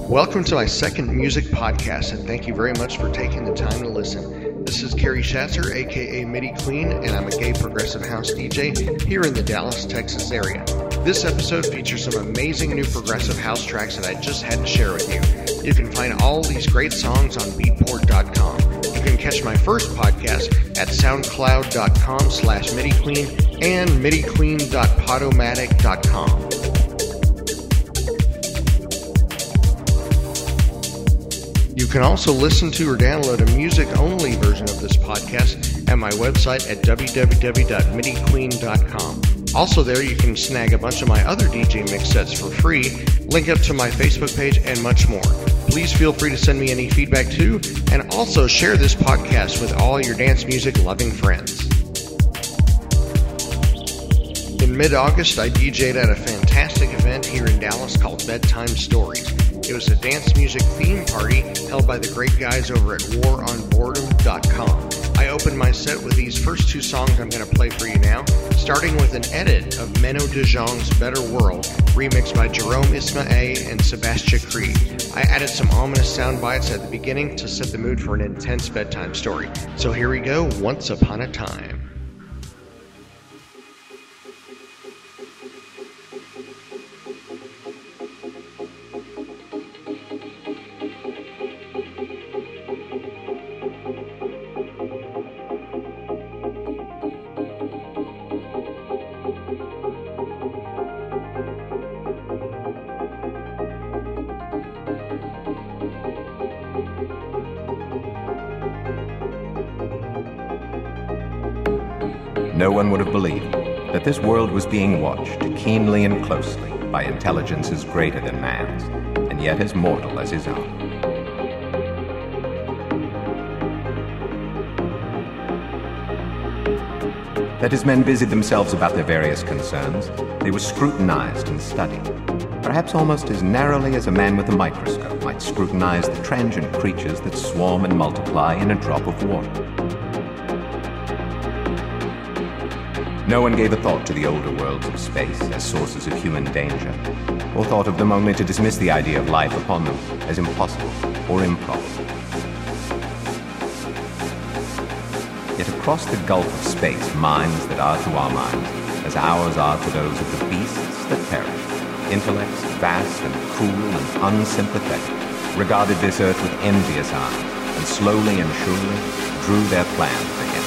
Welcome to my second music podcast, and thank you very much for taking the time to listen. This is Kerry Schatzer, aka MIDI Queen, and I'm a gay progressive house DJ here in the Dallas, Texas area. This episode features some amazing new progressive house tracks that I just had to share with you. You can find all these great songs on beatport.com. You can catch my first podcast at soundcloud.com/MIDIQueen and midiqueen.podomatic.com. You can also listen to or download a music-only version of this podcast at my website at www.midiqueen.com. Also there, you can snag a bunch of my other DJ mix sets for free, link up to my Facebook page, and much more. Please feel free to send me any feedback too, and also share this podcast with all your dance music loving friends. In mid-August, I DJ'd at a fantastic event here in Dallas called Bedtime Stories. It was a dance music theme party held by the great guys over at waronboredom.com. I opened my set with these first two songs I'm going to play for you now, starting with an edit of Menno de Jong's Better World, remixed by Jerome Isma-Ae and Sebastian Creed. I added some ominous sound bites at the beginning to set the mood for an intense bedtime story. So here we go, Once Upon a Time. No one would have believed that this world was being watched keenly and closely by intelligences greater than man's, and yet as mortal as his own. That as men busied themselves about their various concerns, they were scrutinized and studied, perhaps almost as narrowly as a man with a microscope might scrutinize the transient creatures that swarm and multiply in a drop of water. No one gave a thought to the older worlds of space as sources of human danger, or thought of them only to dismiss the idea of life upon them as impossible or improbable. Yet across the gulf of space, minds that are to our minds, as ours are to those of the beasts that perish, intellects vast and cruel and unsympathetic, regarded this earth with envious eyes, and slowly and surely drew their plans against it.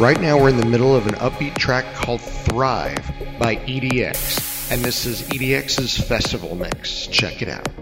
Right now we're in the middle of an upbeat track called Thrive by EDX, and this is EDX's Festival Mix. Check it out.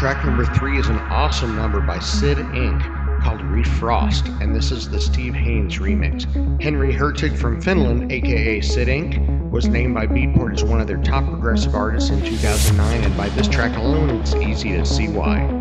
Track number 3 is an awesome number by Sid Inc. called Refrost, and this is the Steve Haynes remix. Henry Hertig from Finland, aka Sid Inc., was named by Beatport as one of their top progressive artists in 2009, and by this track alone, it's easy to see why.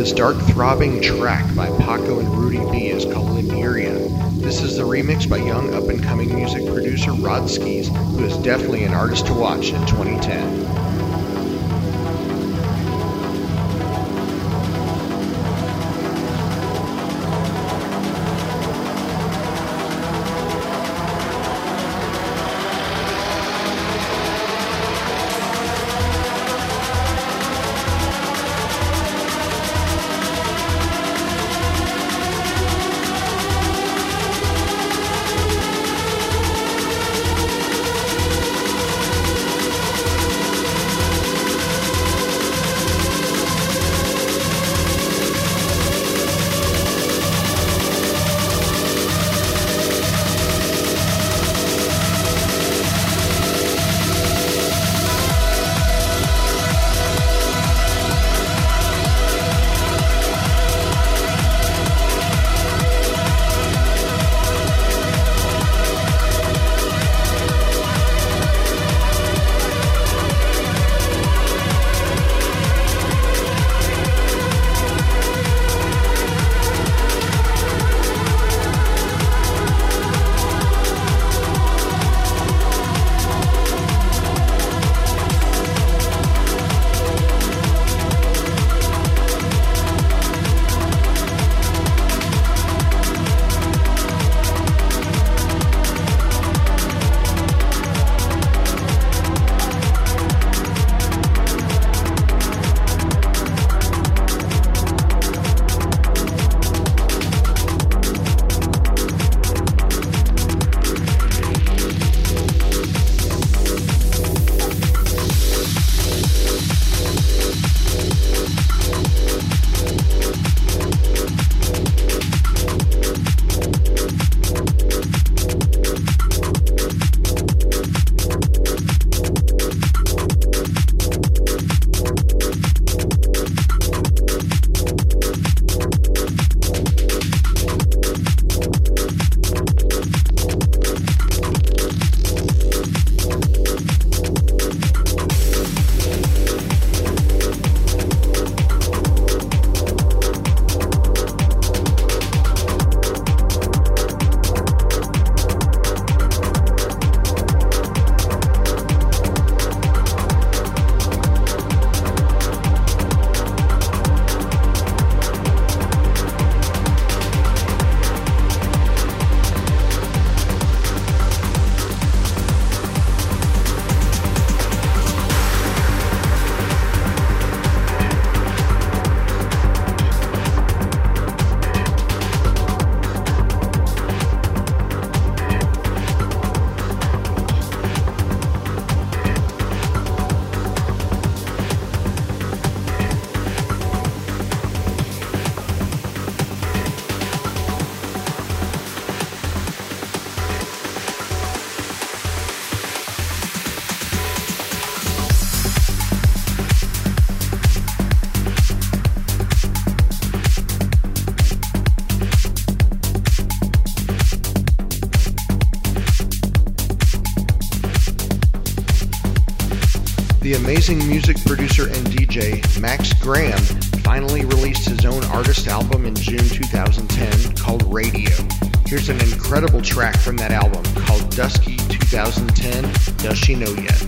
This dark throbbing track by Paco and Rudy B is called Lemuria. This is the remix by young up-and-coming music producer Rod Skis, who is definitely an artist to watch in 2010. The amazing music producer and DJ Max Graham finally released his own artist album in June 2010 called Radio. Here's an incredible track from that album called Dusky 2010, Does She Know Yet?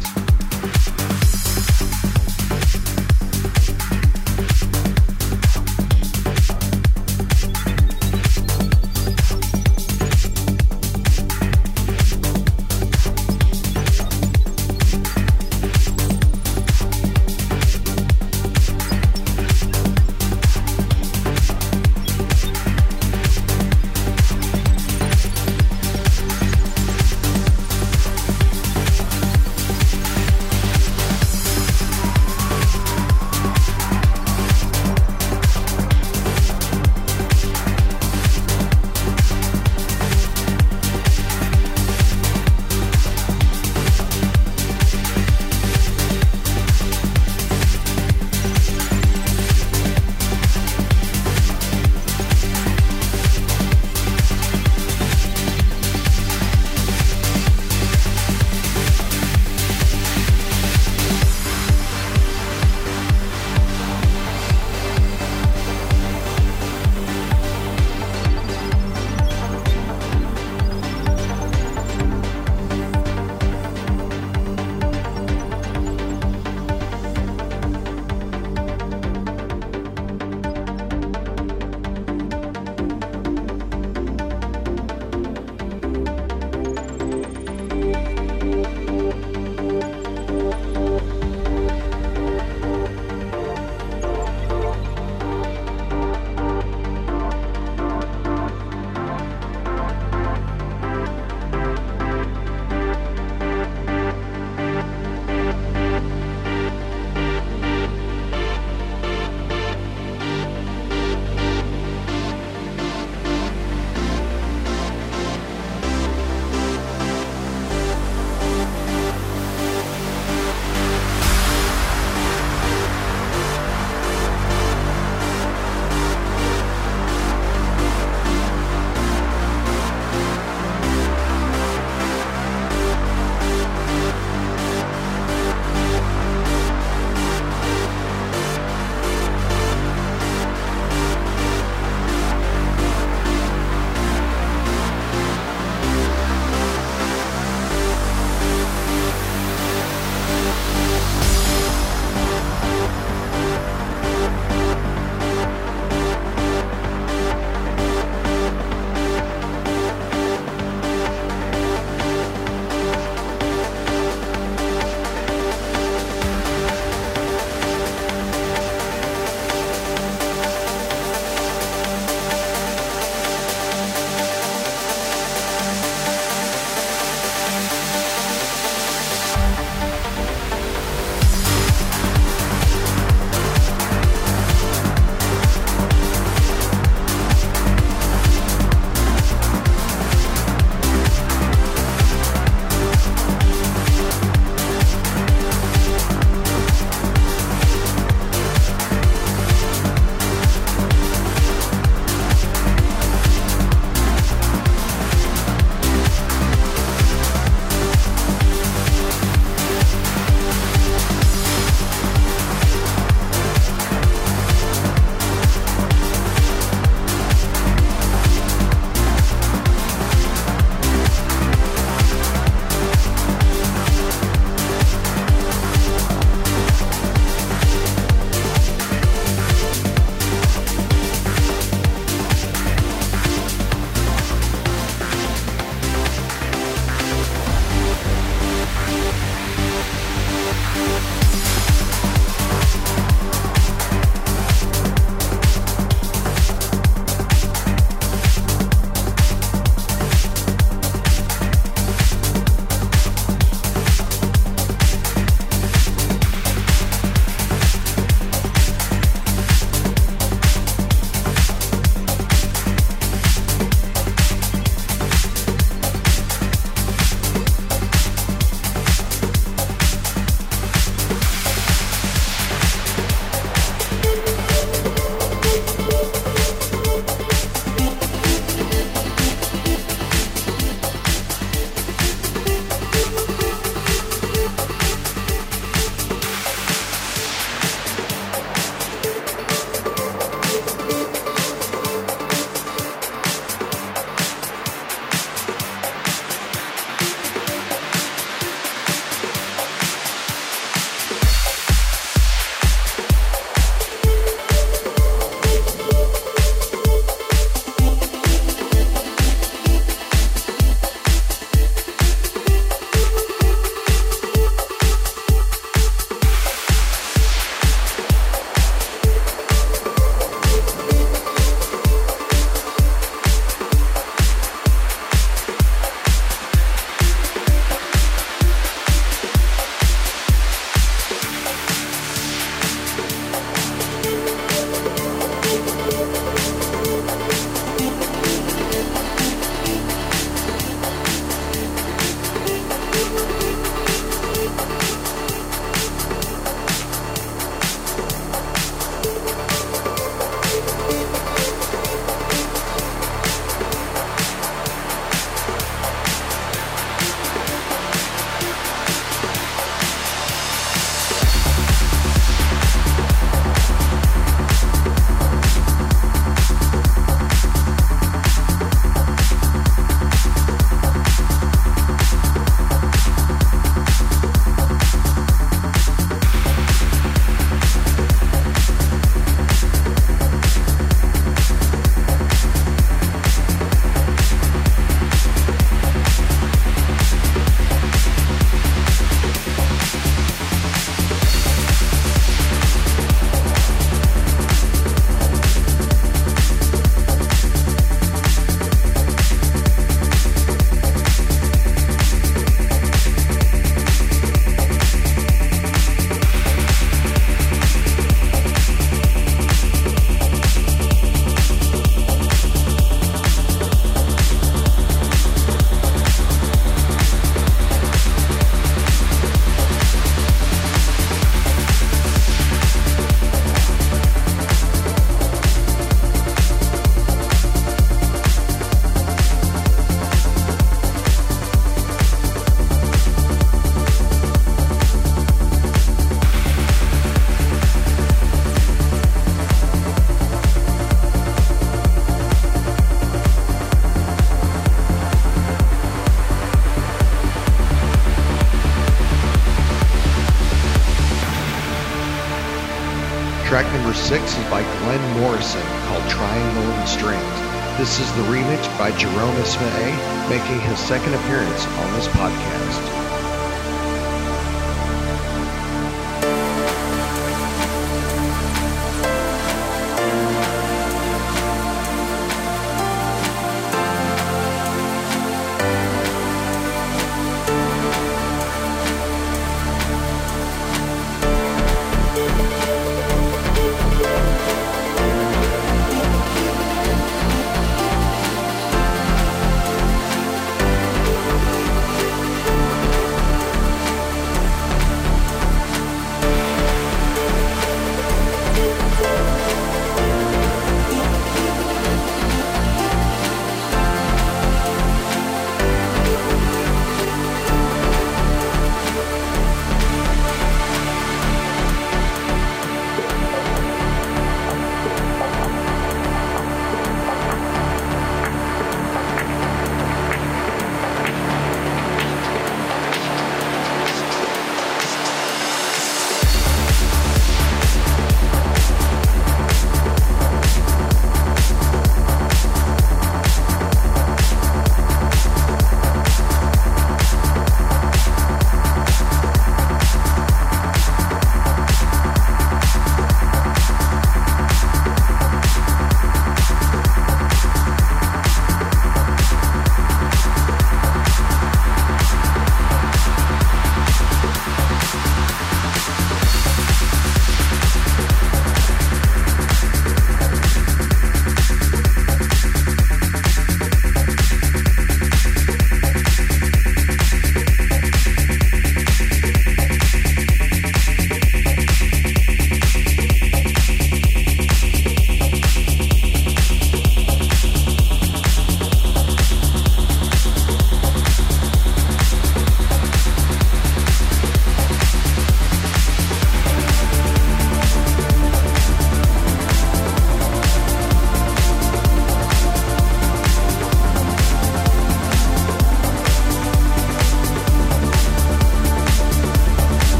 Track number 6 is by Glenn Morrison called Triangle and Strings. This is the remix by Jerome Isma-Ae, making his second appearance on this podcast.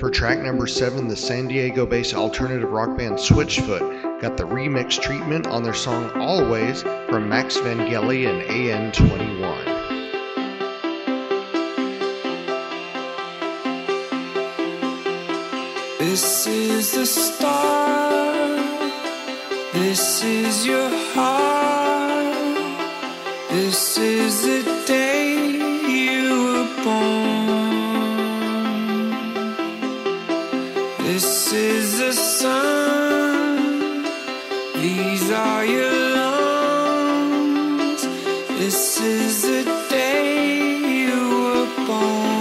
For track number 7, the San Diego-based alternative rock band Switchfoot got the remix treatment on their song Always from Max Vangeli and AN21. This is the start, this is your heart, this is the day you were born. This is the sun, these are your lungs, this is the day you were born.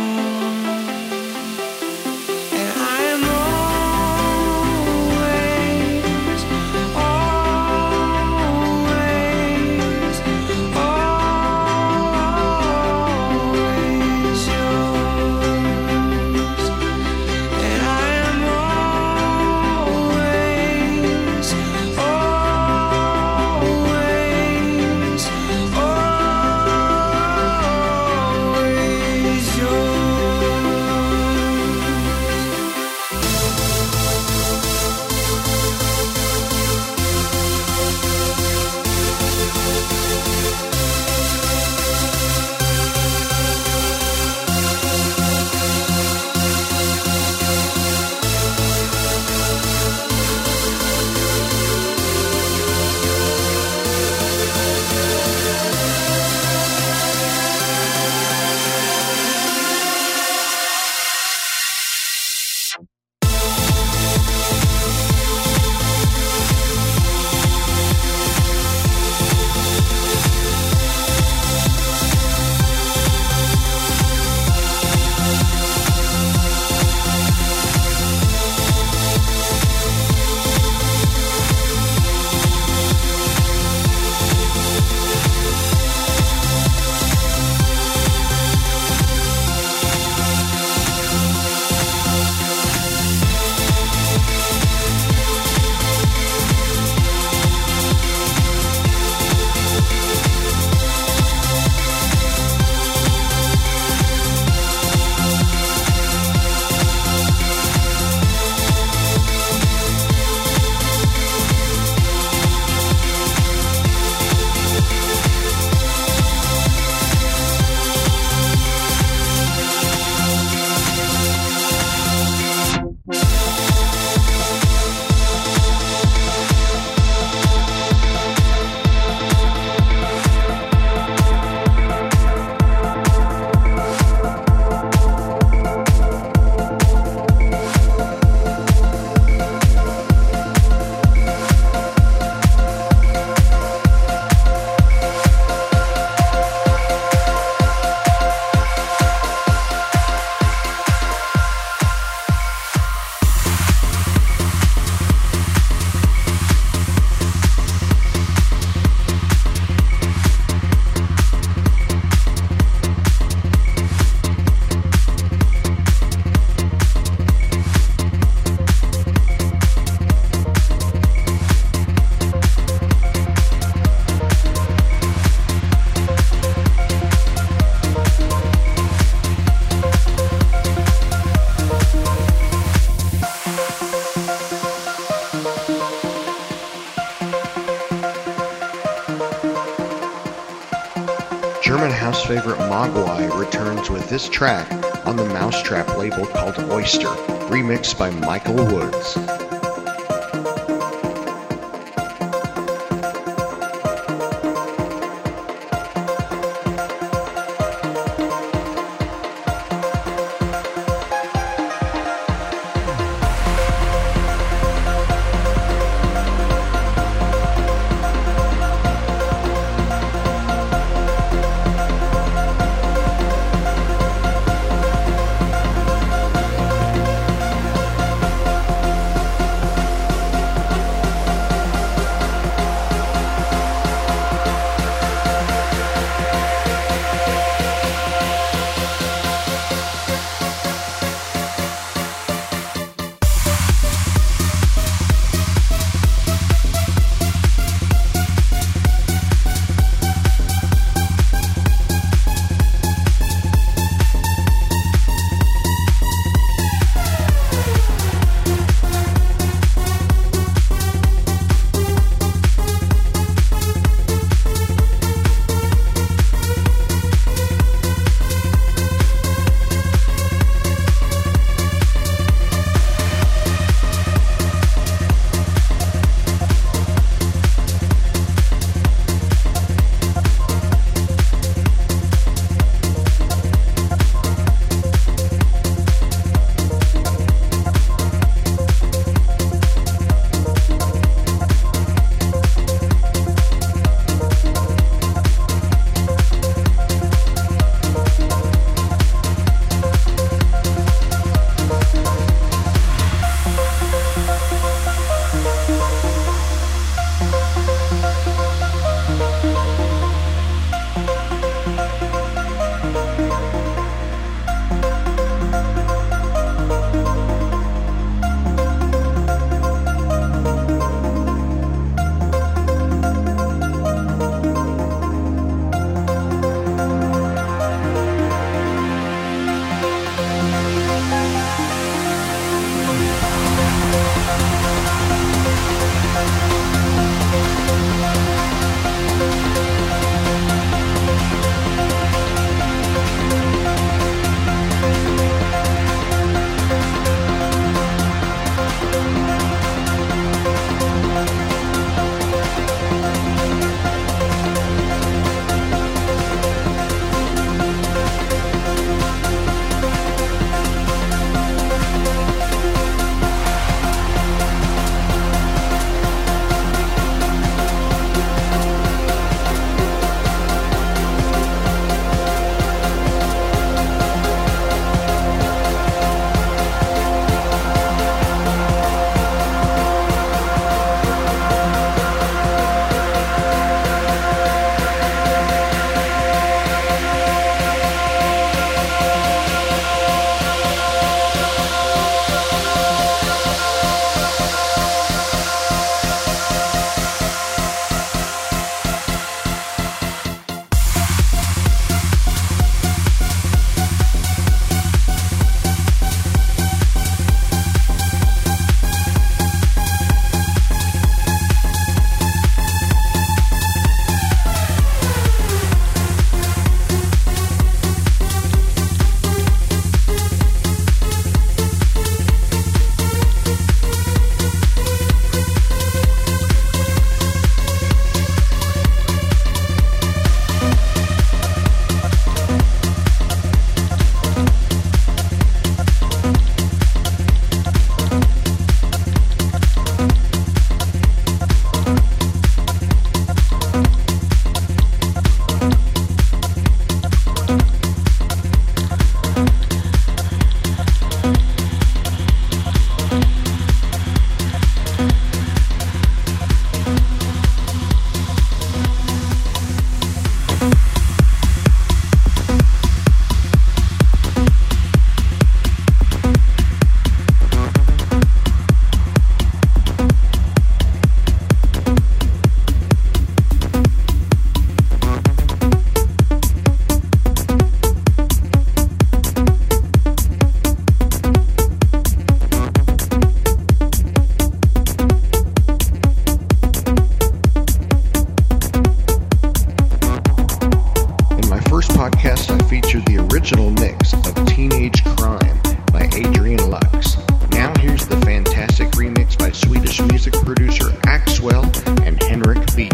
German house favorite Mogwai returns with this track on the Mousetrap label called Oyster, remixed by Michael Woods. of Teenage Crime by Adrian Lux. Now here's the fantastic remix by Swedish music producer Axwell and Henrik B.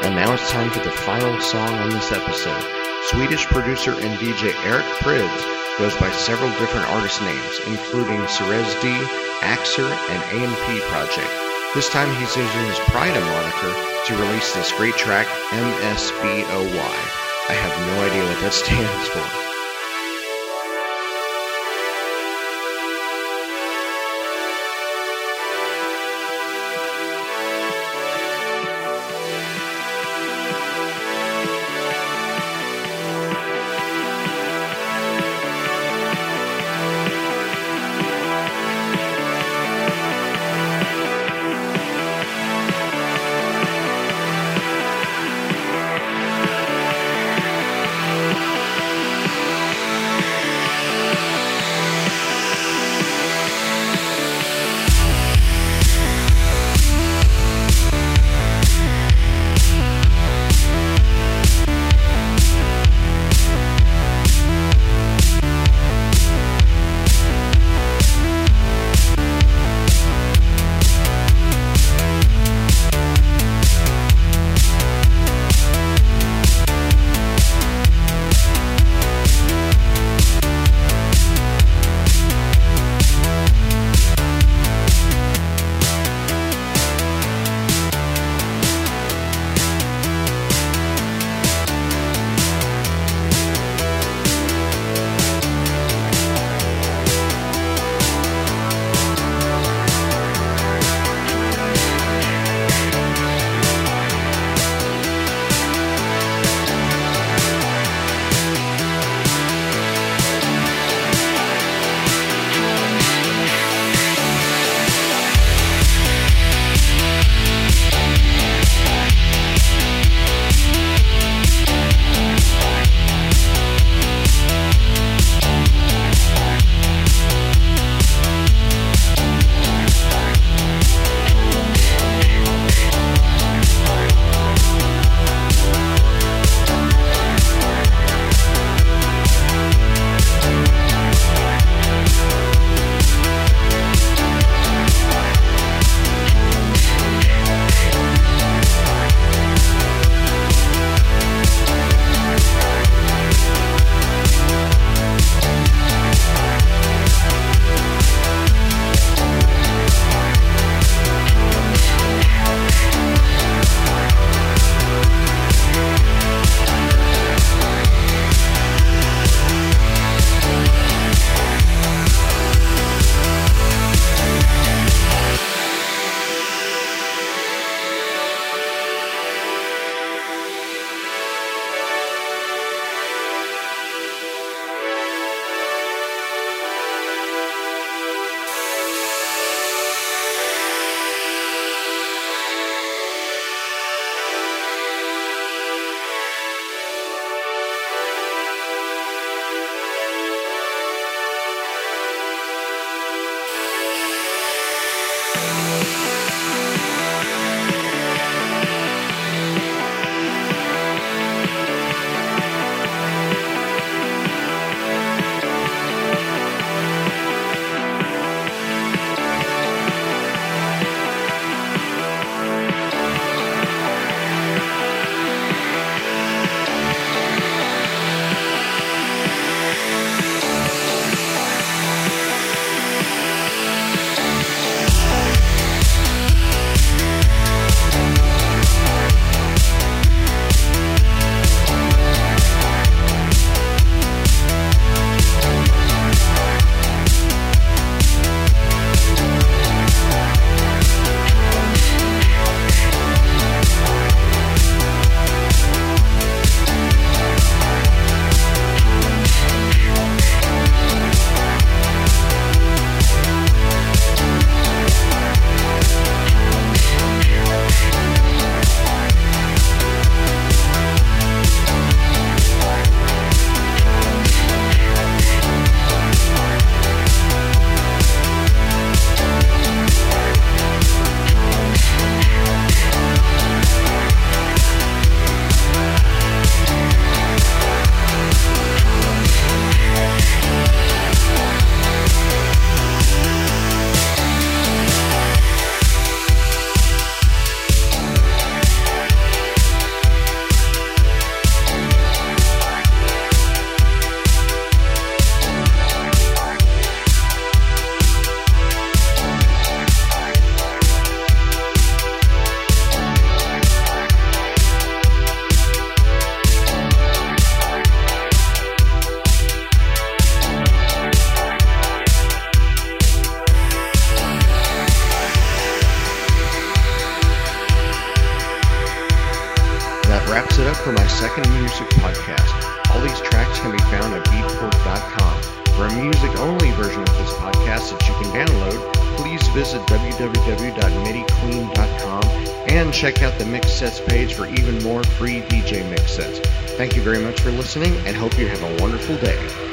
And now it's time for the final song on this episode. Swedish producer and DJ Eric Prydz goes by several different artist names, including Cerez D, Axer, and A&P Project. This time he's using his Pryda moniker to release this great track, MSBOY. I have no idea what that stands for. wraps it up for my second music podcast. All these tracks can be found at beatport.com. For a music-only version of this podcast that you can download, please visit www.midiqueen.com and check out the mix sets page for even more free DJ mix sets. Thank you very much for listening and hope you have a wonderful day.